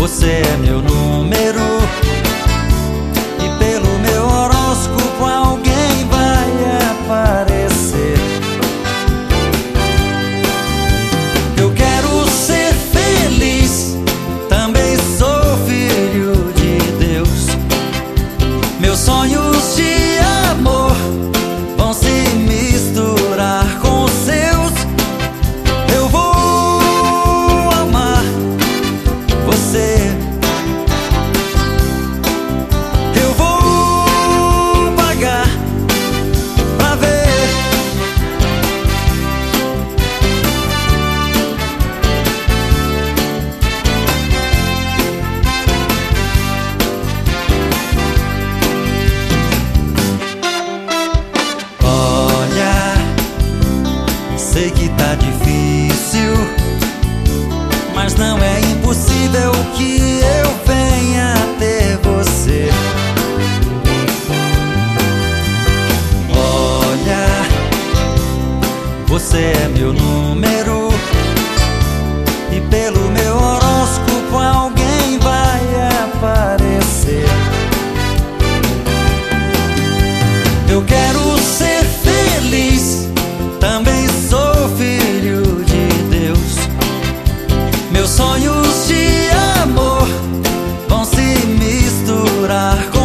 Você é meu número, e pelo meu horóscopo alguém vai aparecer. Eu quero ser feliz, também sou filho de Deus. Meus sonhos de amor vão se misturar com os seus. Eu vou amar você. Eu vou pagar pra ver. Olha, sei que tá difícil, mas não é impossível que eu venha ter você. Olha, você é meu número, e pelo meu horóscopo alguém vai aparecer. Eu quero ser feliz, também sou filho de Deus. Meus sonhos de amor vão se misturar